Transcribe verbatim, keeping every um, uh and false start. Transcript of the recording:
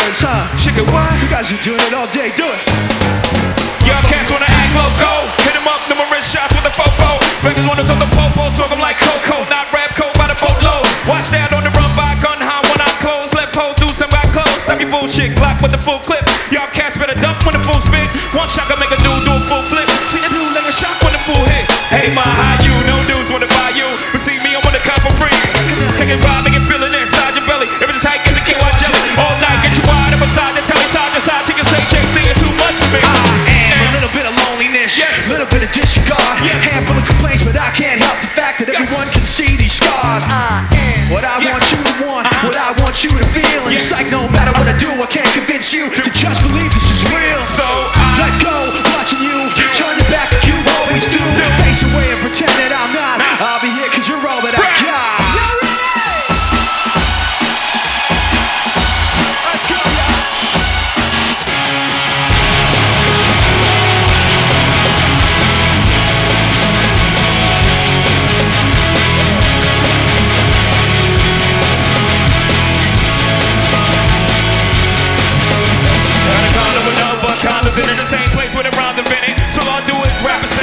feelings, huh? Chicken what? You guys are doing it all day, do it. Y'all cats wanna act loco. Hit 'em up, numerous shots with a fofo. Beggars wanna throw the popo, so I'm like Coco. Not rap coat by the boatload. Watch that on the run by gun high when I close. Left pose, do some back close. Stop your bullshit, Glock with the full clip. Y'all cats better dump when the full spit. One shot can make a dude do a full flip. See the dude like a shock when the full hit. Hey, my high you, no dudes wanna buy you. But see me, I wanna come for free. Take it ride, make it feel it inside your belly. If it's tight, get the K Y jelly. All night, get you wide up beside the telly, side to side. Chicken say J C, it's too much for me. I am a little bit of loneliness, Yes. a little bit of disregard, Yes. handful of complaints, but I can't help the fact that Yes. everyone can see these scars. I am what I Yes. want you to want, Uh-huh. what I want you to feel. And Yes. it's like no matter what I do, I can't convince you to just believe this is real. So I Let go, watching you, turn your back like you always do. do. Face away and pretend that I'm not. I'll be here cause you're all that I Right. got. Let's go, y'all. Got a condo with no but condos in the same place where the rhymes invented. So all I do is rap and